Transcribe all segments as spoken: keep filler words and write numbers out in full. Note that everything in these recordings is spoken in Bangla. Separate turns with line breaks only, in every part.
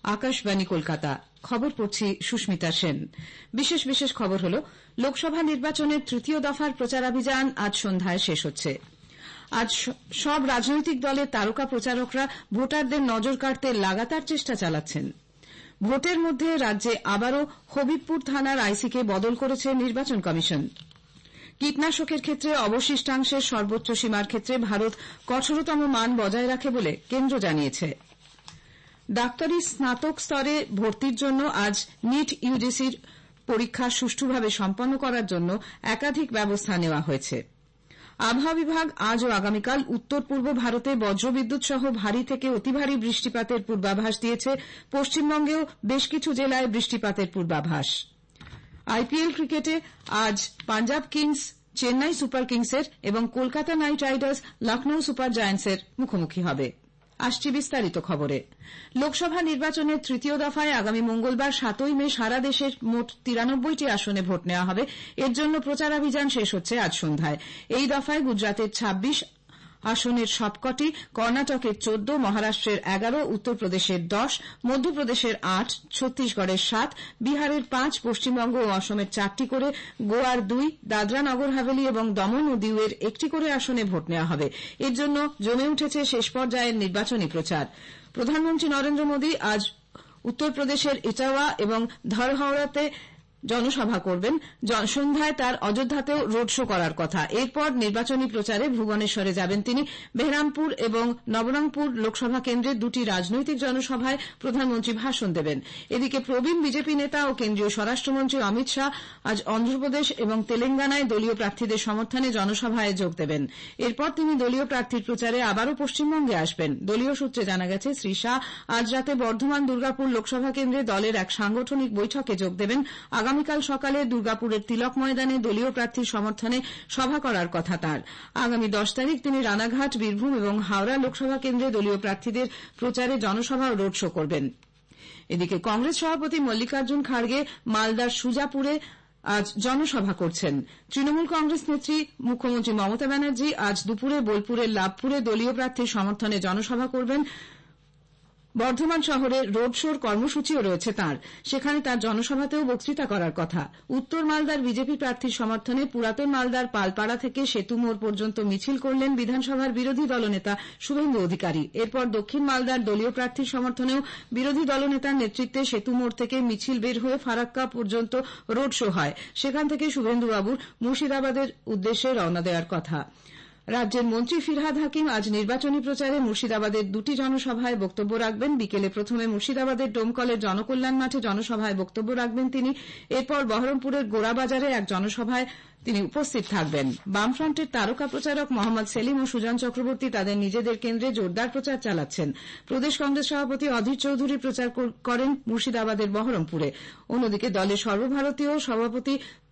আকাশবাণী কলকাতা। খবর পড়ছি সুস্মিতা সেন। বিশেষ বিশেষ খবর হল, লোকসভা নির্বাচনের তৃতীয় দফার প্রচারাভিযান আজ সন্ধ্যায় শেষ হচ্ছে। আজ সব রাজনৈতিক দলের তারকা প্রচারকরা ভোটারদের নজর কাড়তে লাগাতার চেষ্টা চালাচ্ছেন। ভোটের মধ্যে রাজ্যে আবারও হবিবপুর থানার আইসিকে বদল করেছে নির্বাচন কমিশন। কীটনাশকের ক্ষেত্রে অবশিষ্টাংশের সর্বোচ্চ সীমার ক্ষেত্রে ভারত কঠোরতম মান বজায় রাখে বলে কেন্দ্র জানিয়েছে। ডাক্তারি স্নাতক স্তরে ভর্তির জন্য আজ নিট ইউজিসির পরীক্ষা সুষ্ঠুভাবে সম্পন্ন করার জন্য একাধিক ব্যবস্থা নেওয়া হয়েছে। আবহাওয়া বিভাগ আজ ও আগামীকাল উত্তর পূর্ব ভারতে বজ্রবিদ্যুৎ সহ ভারী থেকে অতি ভারী বৃষ্টিপাতের পূর্বাভাস দিয়েছে। পশ্চিমবঙ্গেও বেশ কিছু জেলায় বৃষ্টিপাতের পূর্বাভাস। আইপিএল ক্রিকেটে আজ পাঞ্জাব কিংস চেন্নাই সুপার কিংসের এবং Kolkata Knight Riders Lucknow Super জায়ান্টসের মুখোমুখি হবে। আসছি বিস্তারিত খবরে। লোকসভা নির্বাচনের তৃতীয় দফায় আগামী মঙ্গলবার সাতই মে সারা দেশের মোট তিরানব্বইটি আসনে ভোট নেওয়া হবে। এর জন্য প্রচারাভিযান শেষ হচ্ছে আজ সন্ধ্যায়। এই দফায় গুজরাতের ছাব্বিশ আসনের সবকটি, কর্ণাটকের চোদ্দ, মহারাষ্ট্রের এগারো, উত্তরপ্রদেশের দশ, মধ্যপ্রদেশের আট, ছত্তিশগড়ের সাত, বিহারের পাঁচ, পশ্চিমবঙ্গ ও অসমের চারটি করে, গোয়ার দুই, দাদরা নগর হাভেলি এবং দমন ও দিউয়ের একটি করে আসনে ভোট নেওয়া হবে। এর জন্য জমে উঠেছে শেষ পর্যায়ের নির্বাচনী প্রচার। প্রধানমন্ত্রী নরেন্দ্র মোদী আজ উত্তরপ্রদেশের ইটাওয়া এবং ধরহরাতে জনসভা করবেন। সন্ধ্যায় তার অযোধ্যাতেও রোড শো করার কথা। এরপর নির্বাচনী প্রচারে ভুবনেশ্বরে যাবেন তিনি। বেহরামপুর এবং নবরঙ্গপুর লোকসভা কেন্দ্রের দুটি রাজনৈতিক জনসভায় প্রধানমন্ত্রী ভাষণ দেবেন। এদিকে প্রবীণ বিজেপি নেতা ও কেন্দ্রীয় স্বরাষ্ট্রমন্ত্রী অমিত শাহ আজ অন্ধ্রপ্রদেশ এবং তেলেঙ্গানায় দলীয় প্রার্থীদের সমর্থনে জনসভায় যোগ দেবেন। এরপর তিনি দলীয় প্রার্থীর প্রচারে আবারও পশ্চিমবঙ্গে আসবেন। দলীয় সূত্রে জানা গেছে, শ্রী শাহ আজ রাতে বর্ধমান দুর্গাপুর লোকসভা কেন্দ্রে দলের এক সাংগঠনিক বৈঠকে যোগ দেবেন। আগামীকাল সকালে দুর্গাপুরের তিলক ময়দানে দলীয় প্রার্থীর সমর্থনে সভা করার কথা তাঁর। আগামী দশ তারিখ তিনি রানাঘাট, বীরভূম এবং হাওড়া লোকসভা কেন্দ্রে দলীয় প্রার্থীদের প্রচারে জনসভা ও রোড শো করবেন। এদিকে কংগ্রেস সভাপতি মল্লিকার্জুন খাড়গে মালদার সুজাপুরে আজ জনসভা করছেন। তৃণমূল কংগ্রেস নেত্রী মুখ্যমন্ত্রী মমতা ব্যানার্জি আজ দুপুরে বোলপুরের লাভপুরে দলীয় প্রার্থীর সমর্থনে জনসভা করবেন। বর্ধমান শহরে রোড শোর কর্মসূচিও রয়েছে তাঁর। সেখানে তার জনসভাতেও বক্তৃতা করার কথা। উত্তর মালদার বিজেপি প্রার্থীর সমর্থনে পুরাতন মালদার পালপাড়া থেকে সেতু মোড় পর্যন্ত মিছিল করলেন বিধানসভার বিরোধী দলনেতা শুভেন্দু অধিকারী। এরপর দক্ষিণ মালদার দলীয় প্রার্থীর সমর্থনেও বিরোধী দলনেতার নেতৃত্বে সেতু মোড় থেকে মিছিল বের হয়ে ফারাক্কা পর্যন্ত রোড শো হয়। সেখান থেকে শুভেন্দুবাবুর মুর্শিদাবাদের উদ্দেশ্যে রওনা দেওয়ার কথা। রাজ্যের মন্ত্রী ফিরহাদ হাকিম আজ নির্বাচনী প্রচারে মুর্শিদাবাদের দুটি জনসভায় বক্তব্য রাখবেন। বিকেলে প্রথমে মুর্শিদাবাদের ডোমকলের জনকল্যাণ মাঠে জনসভায় বক্তব্য রাখবেন তিনি। এরপর বহরমপুরের গোড়াবাজারে এক জনসভায় তিনি উপস্থিত থাকবেন। বামফ্রন্টের তারকা প্রচারক মোহাম্মদ সেলিম ও সুজন চক্রবর্তী তাদের নিজেদের কেন্দ্রে জোরদার প্রচার চালাচ্ছেন। প্রদেশ কংগ্রেস সভাপতি অধীর চৌধুরী প্রচার করেন মুর্শিদাবাদের বহরমপুরে। অন্যদিকে দলের সর্বভারতীয় সভাপতি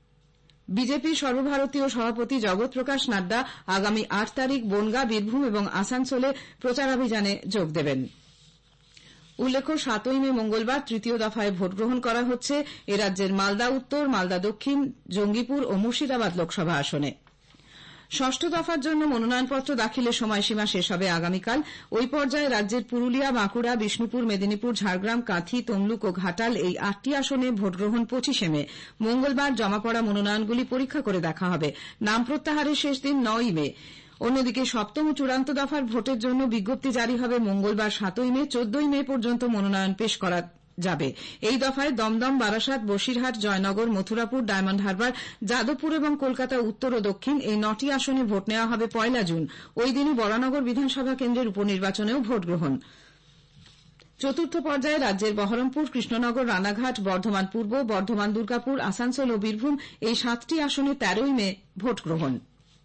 বিজেপির সর্বভারতীয় সভাপতি জগৎ প্রকাশ নাড্ডা আগামী আট তারিখ বনগাঁ, বীরভূম এবং আসানসোলে প্রচারাভিযানে যোগ দেবেন। উল্লেখ্য, সাতই মে মঙ্গলবার তৃতীয় দফায় ভোট গ্রহণ করা হচ্ছে এ রাজ্যের মালদা উত্তর, মালদা দক্ষিণ, জঙ্গিপুর ও মুর্শিদাবাদ লোকসভা আসনে। ষষ্ঠ দফার জন্য মনোনয়নপত্র দাখিলের সময়সীমা শেষ হবে আগামীকাল। ওই পর্যায়ে রাজ্যের পুরুলিয়া, বাঁকুড়া, বিষ্ণুপুর, মেদিনীপুর, ঝাড়গ্রাম, কাঁথি, তমলুক ও ঘাটাল এই আটটি আসনে ভোটগ্রহণ পঁচিশে মে। মঙ্গলবার জমা পড়া মনোনয়নগুলি পরীক্ষা করে দেখা হবে। নাম প্রত্যাহারের শেষ দিন নয়ই মে। অন্যদিকে সপ্তম ও চূড়ান্ত দফার ভোটের জন্য বিজ্ঞপ্তি জারি হবে মঙ্গলবার সাতই মে। চোদ্দই মে পর্যন্ত মনোনয়ন পেশ করা যাবে। এই দফায় দমদম, বারাসাত, বসিরহাট, জয়নগর, মথুরাপুর, ডায়মন্ড হারবার, যাদবপুর এবং কলকাতা উত্তর ও দক্ষিণ এই নটি আসনে ভোট নেওয়া হবে পয়লা জুন। ওই দিনই বরানগর বিধানসভা কেন্দ্রের উপনির্বাচনেও ভোট গ্রহণ। চতুর্থ পর্যায়ে রাজ্যের বহরমপুর, কৃষ্ণনগর, রানাঘাট, বর্ধমান পূর্ব, বর্ধমান দুর্গাপুর, আসানসোল ও বীরভূম এই সাতটি আসনে তেরোই মে ভোট গ্রহণ।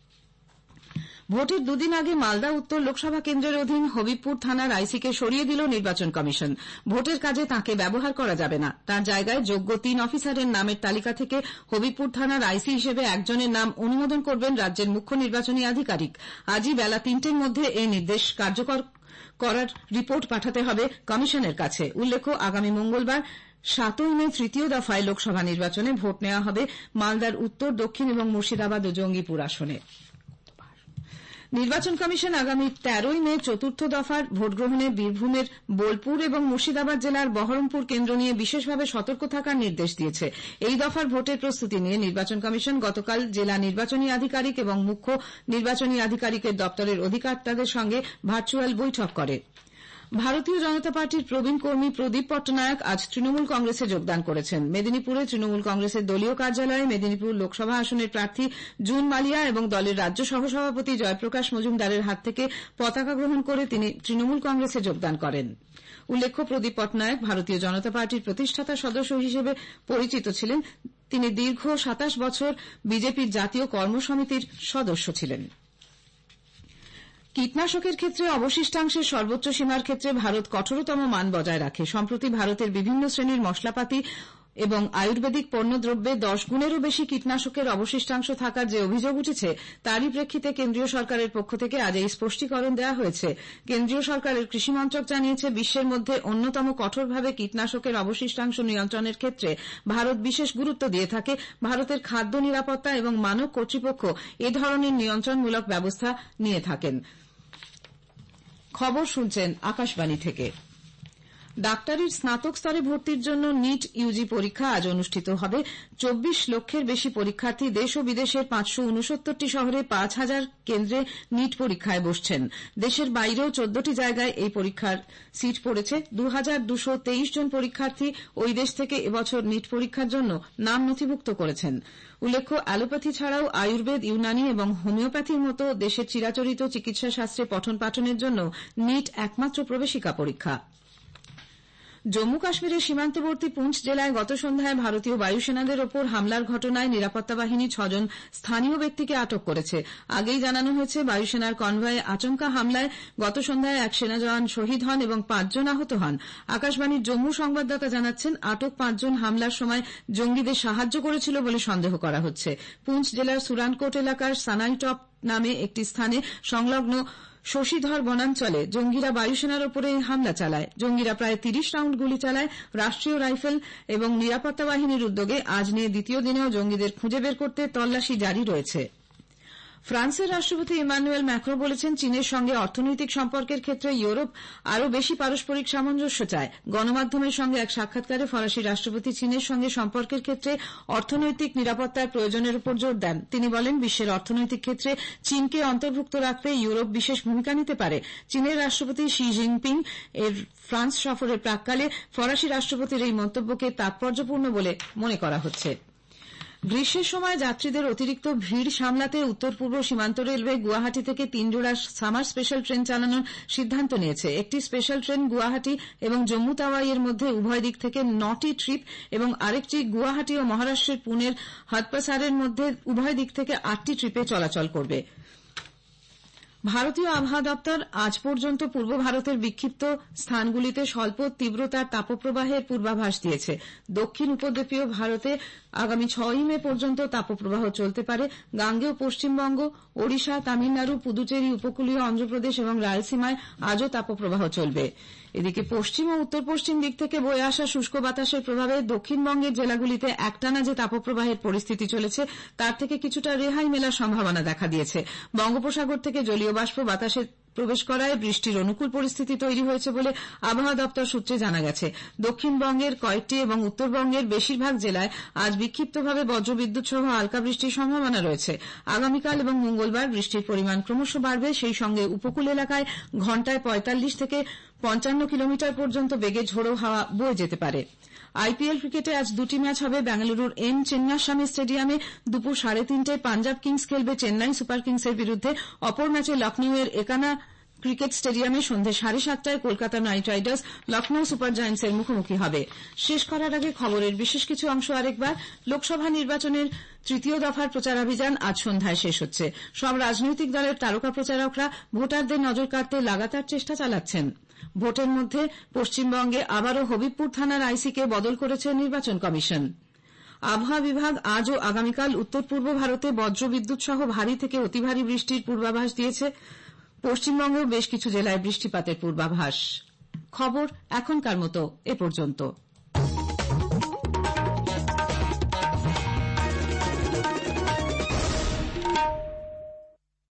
ভোটের দুদিন আগে মালদা উত্তর লোকসভা কেন্দ্রের অধীন হবিবপুর থানার আইসিকে সরিয়ে দিল নির্বাচন কমিশন। ভোটের কাজে তাঁকে ব্যবহার করা যাবে না। তার জায়গায় যোগ্য তিন অফিসারের নামের তালিকা থেকে হবিবপুর থানার আইসি হিসেবে একজনের নাম অনুমোদন করবেন রাজ্যের মুখ্য নির্বাচনী আধিকারিক। আজই বেলা তিনটের মধ্যে এই নির্দেশ কার্যকর করার রিপোর্ট পাঠাতে হবে কমিশনের কাছে। উল্লেখ্য, আগামী মঙ্গলবার সাতই মে তৃতীয় দফায় লোকসভা নির্বাচনে ভোট নেওয়া হবে মালদার উত্তর, দক্ষিণ এবং মুর্শিদাবাদ ও জঙ্গিপুর আসনে। নির্বাচন কমিশন আগামী তেরোই মে চতুর্থ দফার ভোটগ্রহণে বীরভূমের বোলপুর এবং মুর্শিদাবাদ জেলার বহরমপুর কেন্দ্র নিয়ে বিশেষভাবে সতর্ক থাকার নির্দেশ দিয়েছে। এই দফার ভোটের প্রস্তুতি নিয়ে নির্বাচন কমিশন গতকাল জেলা নির্বাচনী আধিকারিক এবং মুখ্য নির্বাচনী আধিকারিকের দপ্তরের অধিকর্তাদের সঙ্গে ভার্চুয়াল বৈঠক করে। ভারতীয় জনতা পার্টির প্রবীণ কর্মী প্রদীপ পট্টনায়ক আজ তৃণমূল কংগ্রেসে যোগদান করেছেন। মেদিনীপুরে তৃণমূল কংগ্রেসের দলীয় কার্যালয়ে মেদিনীপুর লোকসভা আসনের প্রার্থী জুন মালিয়া এবং দলের রাজ্য সহসভাপতি জয়প্রকাশ মজুমদারের হাত থেকে পতাকা গ্রহণ করে তিনি তৃণমূল কংগ্রেসে যোগদান করেন। উল্লেখ্য, প্রদীপ পট্টনায়ক ভারতীয় জনতা পার্টির প্রতিষ্ঠাতা সদস্য হিসেবে পরিচিত ছিলেন। তিনি দীর্ঘ সাতাশ বছর বিজেপির জাতীয় কর্মসমিতির সদস্য ছিলেন। কীটনাশকের ক্ষেত্রে অবশিষ্টাংশের সর্বোচ্চ সীমার ক্ষেত্রে ভারত কঠোরতম মান বজায় রাখে। সম্প্রতি ভারতের বিভিন্ন শ্রেণীর মশলাপাতি এবং আয়ুর্বেদিক পণ্যদ্রব্যে দশ গুণেরও বেশি কীটনাশকের অবশিষ্টাংশ থাকার যে অভিযোগ উঠেছে, তারই প্রেক্ষিতে কেন্দ্রীয় সরকারের পক্ষ থেকে আজ এই স্পষ্টীকরণ দেওয়া হয়েছে। কেন্দ্রীয় সরকারের কৃষি মন্ত্রক জানিয়েছে, বিশ্বের মধ্যে অন্যতম কঠোরভাবে কীটনাশকের অবশিষ্টাংশ নিয়ন্ত্রণের ক্ষেত্রে ভারত বিশেষ গুরুত্ব দিয়ে থাকে। ভারতের খাদ্য নিরাপত্তা এবং মানক কর্তৃপক্ষ এ ধরনের নিয়ন্ত্রণমূলক ব্যবস্থা নিয়ে থাকেন। খবর শুনছেন আকাশবাণী থেকে। ডাক্তারির স্নাতক স্তরে ভর্তির জন্য নিট ইউজি পরীক্ষা আজ অনুষ্ঠিত হবে। চব্বিশ লক্ষের বেশি পরীক্ষার্থী দেশ ও বিদেশের পাঁচশো উনসত্তরটি শহরে পাঁচ হাজার কেন্দ্রে নিট পরীক্ষায় বসছেন। দেশের বাইরেও চোদ্দটি জায়গায় এই পরীক্ষার সিট পড়েছে। দু হাজার দুশো তেইশ জন পরীক্ষার্থী ওই দেশ থেকে এবছর নিট পরীক্ষার জন্য নাম নথিভুক্ত করেছেন। উল্লেখ্য, অ্যালোপ্যাথি ছাড়াও আয়ুর্বেদ, ইউনানি এবং হোমিওপ্যাথির মতো দেশের চিরাচরিত চিকিৎসা শাস্ত্রে পঠন পাঠনের জন্য নিট একমাত্র প্রবেশিকা পরীক্ষা। জম্মু কাশ্মীরের সীমান্তবর্তী পুঞ্চ জেলায় গত সন্ধ্যায় ভারতীয় বায়ুসেনাদের ওপর হামলার ঘটনায় নিরাপত্তা বাহিনী ছজন স্থানীয় ব্যক্তিকে আটক করেছে। আগেই জানানো হয়েছে, বায়ুসেনার কনভয়ে আচমকা হামলায় গত সন্ধ্যায় এক সেনা জওয়ান শহীদ হন এবং পাঁচজন আহত হন। আকাশবাণীর জম্মু সংবাদদাতা জানাচ্ছেন, আটক পাঁচজন হামলার সময় জঙ্গিদের সাহায্য করেছিল বলে সন্দেহ করা হচ্ছে। পুঞ্চ জেলার সুরানকোট এলাকার সানাইটপ নামে একটি স্থানে সংলগ্ন শশীধর বনাঞ্চলে জঙ্গিরা বায়ুসেনার ওপরে এই হামলা চালায়। জঙ্গিরা প্রায় তিরিশ রাউন্ড গুলি চালায়। রাষ্ট্রীয় রাইফেল এবং নিরাপত্তা বাহিনীর উদ্যোগে আজ নিয়ে দ্বিতীয় দিনেও জঙ্গিদের খুঁজে বের করতে তল্লাশি জারি রয়েছে। ফ্রান্সের রাষ্ট্রপতি ইমানুয়েল ম্যাক্রো বলেছেন, চীনের সঙ্গে অর্থনৈতিক সম্পর্কের ক্ষেত্রে ইউরোপ আরও বেশি পারস্পরিক সামঞ্জস্য চায়। গণমাধ্যমের সঙ্গে এক সাক্ষাৎকারে ফরাসি রাষ্ট্রপতি চীনের সঙ্গে সম্পর্কের ক্ষেত্রে অর্থনৈতিক নিরাপত্তার প্রয়োজনের উপর জোর দেন। তিনি বলেন, বিশ্বের অর্থনৈতিক ক্ষেত্রে চীনকে অন্তর্ভুক্ত রাখতে ইউরোপ বিশেষ ভূমিকা নিতে পারে। চীনের রাষ্ট্রপতি শি জিনপিং এর ফ্রান্স সফরের প্রাক্কালে ফরাসি রাষ্ট্রপতির এই মন্তব্যকে তাৎপর্যপূর্ণ বলে মনে করা হচ্ছে। গ্রীষ্মের সময় যাত্রীদের অতিরিক্ত ভিড় সামলাতে উত্তর পূর্ব সীমান্ত রেলওয়ে গুয়াহাটি থেকে তিন জোড়া সামার স্পেশাল ট্রেন চালানোর সিদ্ধান্ত নিয়েছে। একটি স্পেশাল ট্রেন গুয়াহাটি এবং জম্মু তাওয়াইয়ের মধ্যে উভয় দিক থেকে নটি ট্রিপ এবং আরেকটি গুয়াহাটি ও মহারাষ্ট্রের পুনের হদপসারের মধ্যে উভয় দিক থেকে আটটি ট্রিপে চলাচল করবে। ভারতীয় আবহাওয়া দপ্তর আজ পর্যন্ত পূর্ব ভারতের বিক্ষিপ্ত স্থানগুলিতে স্বল্প তীব্রতার তাপপ্রবাহের পূর্বাভাস দিয়েছে। দক্ষিণ উপদ্বীপীয় ভারতে আগামী ছয়ই মে পর্যন্ত তাপপ্রবাহ চলতে পারে। গাঙ্গেয় পশ্চিমবঙ্গ, ওড়িশা, তামিলনাড়ু, পুদুচেরি, উপকূলীয় অন্ধ্রপ্রদেশ এবং রায়লসীমায় আজও তাপপ্রবাহ চলবে। এদিকে পশ্চিম ও উত্তর পশ্চিম দিক থেকে বয়ে আসা শুষ্ক বাতাসের প্রভাবে দক্ষিণবঙ্গের জেলাগুলিতে একটানা যে তাপপ্রবাহের পরিস্থিতি চলেছে, তার থেকে কিছুটা রেহাই মেলার সম্ভাবনা দেখা দিয়েছে। বঙ্গোপসাগর থেকে জলীয় বাষ্প বাতাসে প্রবেশ করায় বৃষ্টির অনুকূল পরিস্থিতি তৈরি হয়েছে বলে আবহাওয়া দপ্তর সূত্রে জানা গেছে। দক্ষিণবঙ্গের কয়েকটি এবং উত্তরবঙ্গের বেশিরভাগ জেলায় আজ বিক্ষিপ্তভাবে বজ্রবিদ্যুৎ সহ হালকা বৃষ্টির সম্ভাবনা রয়েছে। আগামীকাল এবং মঙ্গলবার বৃষ্টির পরিমাণ ক্রমশ বাড়বে। সেই সঙ্গে উপকূল এলাকায় ঘণ্টায় পঁয়তাল্লিশ থেকে পঞ্চান্ন কিলোমিটার পর্যন্ত বেগে ঝোড়ো হাওয়া বয়ে যেতে পারে। আইপিএল ক্রিকেটে আজ দুটি ম্যাচ হবে। বেঙ্গালুরুর এম চেন্নাস্বামী স্টেডিয়ামে দুপুর সাড়ে তিনটায় পাঞ্জাব কিংস খেলবে চেন্নাই সুপার কিংসের বিরুদ্ধে। অপর ম্যাচে লখনউয়ের একানা ক্রিকেট স্টেডিয়ামে সন্ধ্যে সাড়ে সাতটায় Kolkata Knight Riders Lucknow Super জায়ান্টসের মুখোমুখি হবে। শেষ করার আগে খবরের বিশেষ কিছু অংশ আরেকবার। লোকসভা নির্বাচনের তৃতীয় দফার প্রচারাভিযান আজ সন্ধ্যায় শেষ হচ্ছে। সব রাজনৈতিক দলের তারকা প্রচারকরা ভোটারদের নজর কাড়তে লাগাতার চেষ্টা চালাচ্ছেন। ভোটের মধ্যে পশ্চিমবঙ্গে আবারও হবিবপুর থানার আইসিকে বদল করেছে নির্বাচন কমিশন। আবহাওয়া বিভাগ আজ ও আগামীকাল উত্তর পূর্ব ভারতে বজ্রবিদ্যুৎ সহ ভারী থেকে অতি ভারী বৃষ্টির পূর্বাভাস দিয়েছে। পশ্চিমবঙ্গেও বেশ কিছু জেলায় বৃষ্টিপাতের পূর্বাভাস। খবর এখনকার মতো এ পর্যন্ত।